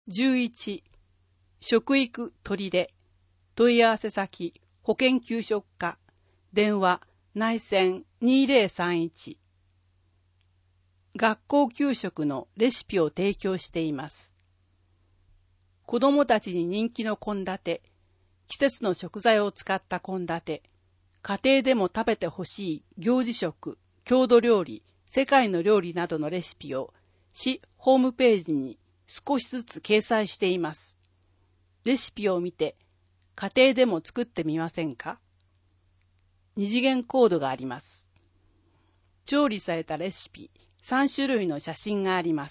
11、食育取出、問い合わせ先、保健給食課、電話、内線2031。学校給食のレシピを提供しています。子どもたちに人気の献立、季節の食材を使った献立、家庭でも食べてほしい行事食、郷土料理、世界の料理などのレシピを市ホームページに少しずつ掲載しています。レシピを見て、家庭でも作ってみませんか？二次元コードがあります。調理されたレシピ3種類の写真があります。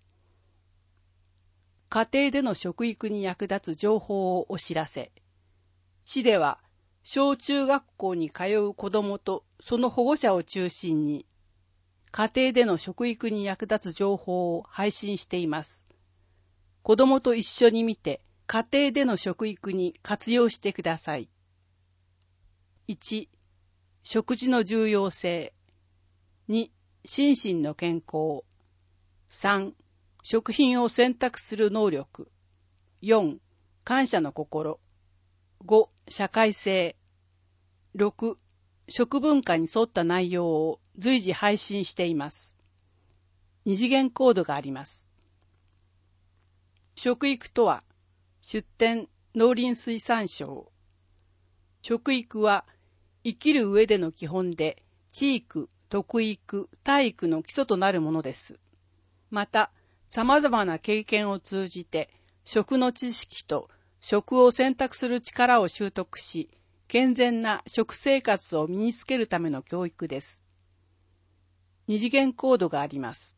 家庭での食育に役立つ情報をお知らせ。市では、小中学校に通う子どもとその保護者を中心に、家庭での食育に役立つ情報を配信しています。子どもと一緒に見て、家庭での食育に活用してください。1、食事の重要性。2、心身の健康。3、食品を選択する能力。4、感謝の心。5、社会性。6、食文化に沿った内容を随時配信しています。二次元コードがあります。食育とは、出典農林水産省。食育は生きる上での基本で、知育、徳育、体育の基礎となるものです。また、様々な経験を通じて、食の知識と食を選択する力を習得し、健全な食生活を身につけるための教育です。二次元コードがあります。